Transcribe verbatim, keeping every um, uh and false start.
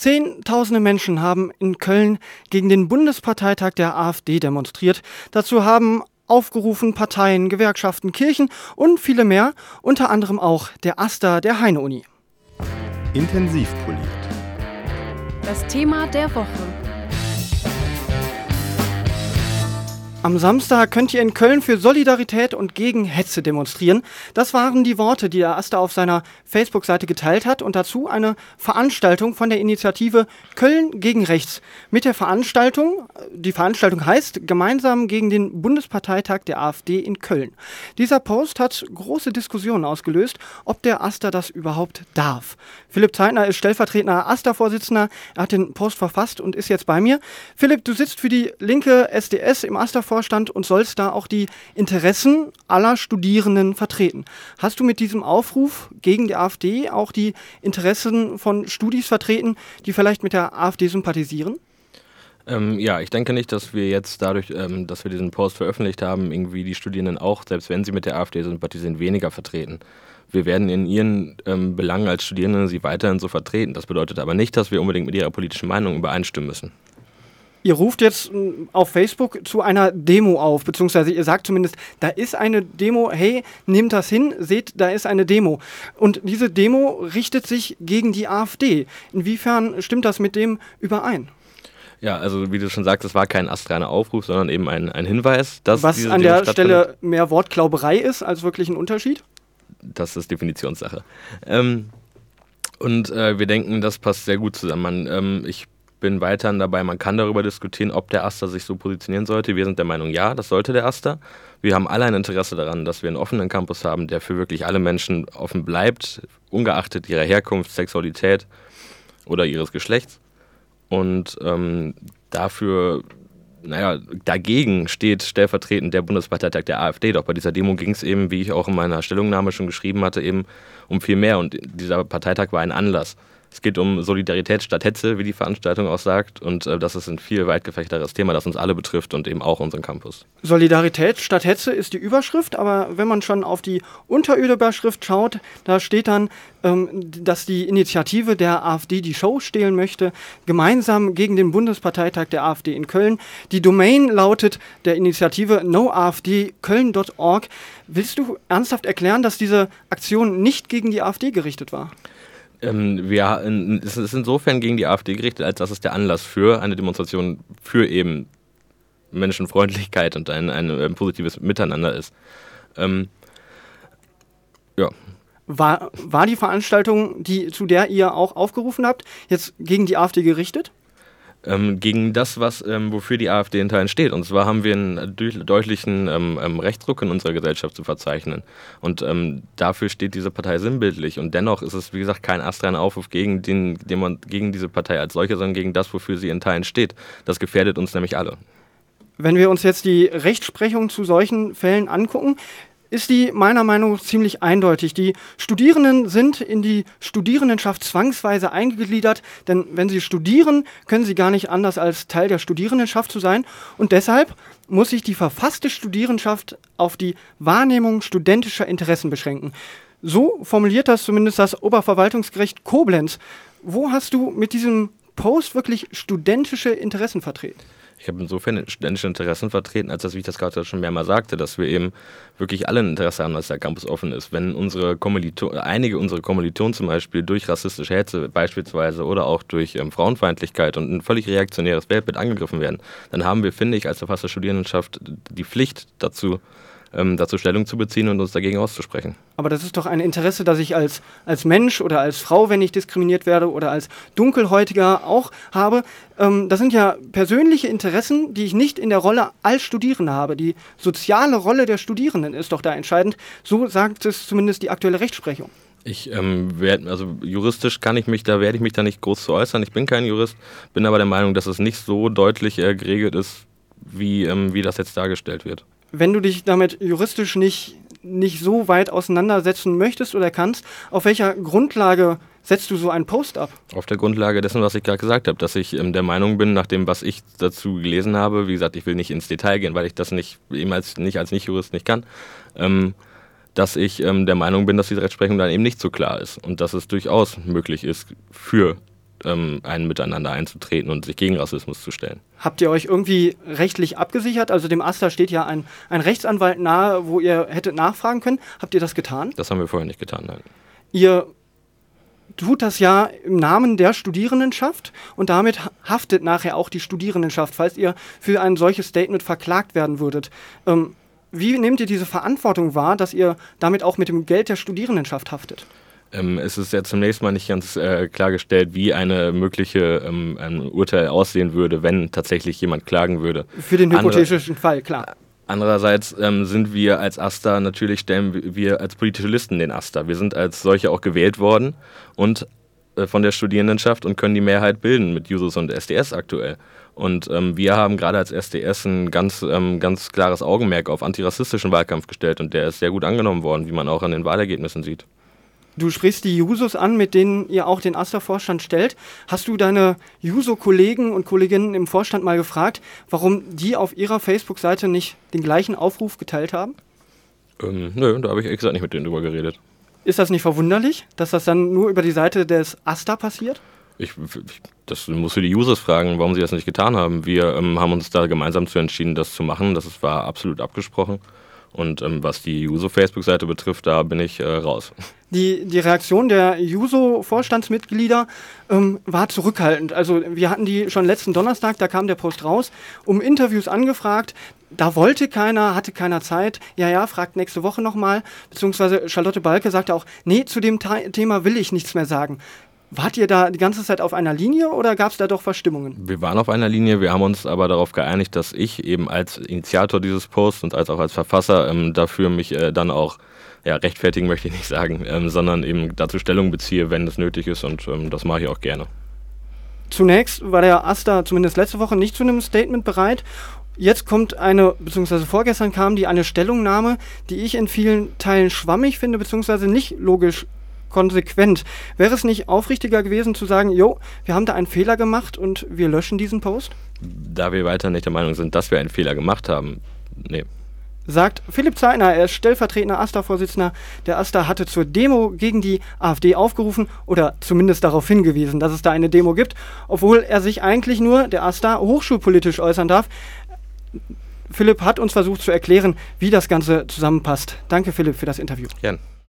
Zehntausende Menschen haben in Köln gegen den Bundesparteitag der AfD demonstriert. Dazu haben aufgerufen Parteien, Gewerkschaften, Kirchen und viele mehr, unter anderem auch der AStA der Heine-Uni. Intensiv poliert. Das Thema der Woche. Am Samstag könnt ihr in Köln für Solidarität und gegen Hetze demonstrieren. Das waren die Worte, die der AStA auf seiner Facebook-Seite geteilt hat und dazu eine Veranstaltung von der Initiative Köln gegen Rechts. Mit der Veranstaltung, die Veranstaltung heißt Gemeinsam gegen den Bundesparteitag der AfD in Köln. Dieser Post hat große Diskussionen ausgelöst, ob der AStA das überhaupt darf. Philipp Zeitner ist stellvertretender AStA-Vorsitzender. Er hat den Post verfasst und ist jetzt bei mir. Philipp, du sitzt für die linke S D S im AStA Vorstand und sollst da auch die Interessen aller Studierenden vertreten. Hast du mit diesem Aufruf gegen die AfD auch die Interessen von Studis vertreten, die vielleicht mit der AfD sympathisieren? Ähm, ja, ich denke nicht, dass wir jetzt dadurch, ähm, dass wir diesen Post veröffentlicht haben, irgendwie die Studierenden auch, selbst wenn sie mit der AfD sympathisieren, weniger vertreten. Wir werden in ihren ähm, Belangen als Studierende sie weiterhin so vertreten. Das bedeutet aber nicht, dass wir unbedingt mit ihrer politischen Meinung übereinstimmen müssen. Ihr ruft jetzt auf Facebook zu einer Demo auf, beziehungsweise ihr sagt zumindest, da ist eine Demo, hey, nehmt das hin, seht, da ist eine Demo. Und diese Demo richtet sich gegen die AfD. Inwiefern stimmt das mit dem überein? Ja, also wie du schon sagst, es war kein astreiner Aufruf, sondern eben ein, ein Hinweis, dass Was diese an Demo der Stelle mehr Wortklauberei ist, als wirklich ein Unterschied? Das ist Definitionssache. Ähm, und äh, wir denken, das passt sehr gut zusammen. Man, ähm, ich bin weiterhin dabei, man kann darüber diskutieren, ob der AStA sich so positionieren sollte. Wir sind der Meinung, ja, das sollte der AStA. Wir haben alle ein Interesse daran, dass wir einen offenen Campus haben, der für wirklich alle Menschen offen bleibt, ungeachtet ihrer Herkunft, Sexualität oder ihres Geschlechts. Und ähm, dafür, naja, dagegen steht stellvertretend der Bundesparteitag der AfD. Doch bei dieser Demo ging es eben, wie ich auch in meiner Stellungnahme schon geschrieben hatte, eben um viel mehr. Und dieser Parteitag war ein Anlass. Es geht um Solidarität statt Hetze, wie die Veranstaltung auch sagt. Und äh, das ist ein viel weit gefächerteres Thema, das uns alle betrifft und eben auch unseren Campus. Solidarität statt Hetze ist die Überschrift, aber wenn man schon auf die Unterüberschrift schaut, da steht dann, ähm, dass die Initiative der AfD die Show stehlen möchte, gemeinsam gegen den Bundesparteitag der AfD in Köln. Die Domain lautet der Initiative no a f d köln punkt org. Willst du ernsthaft erklären, dass diese Aktion nicht gegen die AfD gerichtet war? Ähm, wir, es ist insofern gegen die AfD gerichtet, als dass es der Anlass für eine Demonstration für eben Menschenfreundlichkeit und ein, ein, ein positives Miteinander ist. Ähm, ja. War, war die Veranstaltung, die, zu der ihr auch aufgerufen habt, jetzt gegen die AfD gerichtet? Ähm, gegen das, was, ähm, wofür die AfD in Teilen steht. Und zwar haben wir einen deutlichen ähm, ähm, Rechtsruck in unserer Gesellschaft zu verzeichnen. Und ähm, dafür steht diese Partei sinnbildlich. Und dennoch ist es, wie gesagt, kein astreiner Aufruf gegen, den, den man, gegen diese Partei als solche, sondern gegen das, wofür sie in Teilen steht. Das gefährdet uns nämlich alle. Wenn wir uns jetzt die Rechtsprechung zu solchen Fällen angucken, ist die meiner Meinung nach ziemlich eindeutig. Die Studierenden sind in die Studierendenschaft zwangsweise eingegliedert, denn wenn sie studieren, können sie gar nicht anders als Teil der Studierendenschaft zu sein. Und deshalb muss sich die verfasste Studierendenschaft auf die Wahrnehmung studentischer Interessen beschränken. So formuliert das zumindest das Oberverwaltungsgericht Koblenz. Wo hast du mit diesem Post wirklich studentische Interessen vertreten? Ich habe insofern studentische Interessen vertreten, als dass, wie ich das gerade schon mehrmals sagte, dass wir eben wirklich alle ein Interesse haben, dass der Campus offen ist. Wenn unsere Kommilitonen, einige unserer Kommilitonen zum Beispiel durch rassistische Hetze beispielsweise oder auch durch ähm, Frauenfeindlichkeit und ein völlig reaktionäres Weltbild angegriffen werden, dann haben wir, finde ich, als verfasste Studierendenschaft die Pflicht dazu, ähm, dazu Stellung zu beziehen und uns dagegen auszusprechen. Aber das ist doch ein Interesse, das ich als, als Mensch oder als Frau, wenn ich diskriminiert werde, oder als Dunkelhäutiger auch habe. Ähm, das sind ja persönliche Interessen, die ich nicht in der Rolle als Studierende habe. Die soziale Rolle der Studierenden ist doch da entscheidend. So sagt es zumindest die aktuelle Rechtsprechung. Ich ähm, werd, also juristisch kann ich mich, da werde ich mich da nicht groß zu äußern. Ich bin kein Jurist, bin aber der Meinung, dass es nicht so deutlich äh, geregelt ist, wie, ähm, wie das jetzt dargestellt wird. Wenn du dich damit juristisch nicht, nicht so weit auseinandersetzen möchtest oder kannst, auf welcher Grundlage setzt du so einen Post ab? Auf der Grundlage dessen, was ich gerade gesagt habe, dass ich ähm, der Meinung bin, nach dem, was ich dazu gelesen habe, wie gesagt, ich will nicht ins Detail gehen, weil ich das nicht, eben als, nicht als Nicht-Jurist nicht kann, ähm, dass ich ähm, der Meinung bin, dass diese Rechtsprechung dann eben nicht so klar ist und dass es durchaus möglich ist, für ähm, ein Miteinander einzutreten und sich gegen Rassismus zu stellen. Habt ihr euch irgendwie rechtlich abgesichert? Also dem AStA steht ja ein, ein Rechtsanwalt nahe, wo ihr hättet nachfragen können. Habt ihr das getan? Das haben wir vorher nicht getan, nein. Ihr tut das ja im Namen der Studierendenschaft und damit haftet nachher auch die Studierendenschaft, falls ihr für ein solches Statement verklagt werden würdet. Ähm, wie nehmt ihr diese Verantwortung wahr, dass ihr damit auch mit dem Geld der Studierendenschaft haftet? Ähm, es ist ja zunächst mal nicht ganz äh, klargestellt, wie eine mögliche ähm, ein Urteil aussehen würde, wenn tatsächlich jemand klagen würde. Für den hypothetischen Andere, Fall, klar. Andererseits ähm, sind wir als AStA, natürlich stellen wir als politische Listen den AStA. Wir sind als solche auch gewählt worden und äh, von der Studierendenschaft und können die Mehrheit bilden mit Jusos und S D S aktuell. Und ähm, wir haben gerade als S D S ein ganz, ähm, ganz klares Augenmerk auf antirassistischen Wahlkampf gestellt und der ist sehr gut angenommen worden, wie man auch an den Wahlergebnissen sieht. Du sprichst die Jusos an, mit denen ihr auch den AStA-Vorstand stellt. Hast du deine Juso-Kollegen und Kolleginnen im Vorstand mal gefragt, warum die auf ihrer Facebook-Seite nicht den gleichen Aufruf geteilt haben? Ähm, nö, da habe ich ehrlich gesagt nicht mit denen drüber geredet. Ist das nicht verwunderlich, dass das dann nur über die Seite des AStA passiert? Ich, ich, das musst du die Users fragen, warum sie das nicht getan haben. Wir ähm, haben uns da gemeinsam zu entschieden, das zu machen. Das war absolut abgesprochen. Und ähm, was die Juso-Facebook-Seite betrifft, da bin ich äh, raus. Die, die Reaktion der Juso-Vorstandsmitglieder ähm, war zurückhaltend. Also wir hatten die schon letzten Donnerstag, da kam der Post raus, um Interviews angefragt. Da wollte keiner, hatte keiner Zeit. Ja, ja, fragt nächste Woche nochmal. Beziehungsweise Charlotte Balke sagte auch, nee, zu dem Ta- Thema will ich nichts mehr sagen. Wart ihr da die ganze Zeit auf einer Linie oder gab es da doch Verstimmungen? Wir waren auf einer Linie, wir haben uns aber darauf geeinigt, dass ich eben als Initiator dieses Posts und als auch als Verfasser ähm, dafür mich äh, dann auch, ja, rechtfertigen möchte ich nicht sagen, ähm, sondern eben dazu Stellung beziehe, wenn es nötig ist und ähm, das mache ich auch gerne. Zunächst war der AStA zumindest letzte Woche nicht zu einem Statement bereit. Jetzt kommt eine, beziehungsweise vorgestern kam die eine Stellungnahme, die ich in vielen Teilen schwammig finde, beziehungsweise nicht logisch konsequent. Wäre es nicht aufrichtiger gewesen zu sagen, jo, wir haben da einen Fehler gemacht und wir löschen diesen Post? Da wir weiter nicht der Meinung sind, dass wir einen Fehler gemacht haben, nee. Sagt Philipp Zeitner, er ist stellvertretender AStA-Vorsitzender. Der AStA hatte zur Demo gegen die AfD aufgerufen oder zumindest darauf hingewiesen, dass es da eine Demo gibt, obwohl er sich eigentlich nur, der AStA, hochschulpolitisch äußern darf. Philipp hat uns versucht zu erklären, wie das Ganze zusammenpasst. Danke, Philipp, für das Interview. Gern.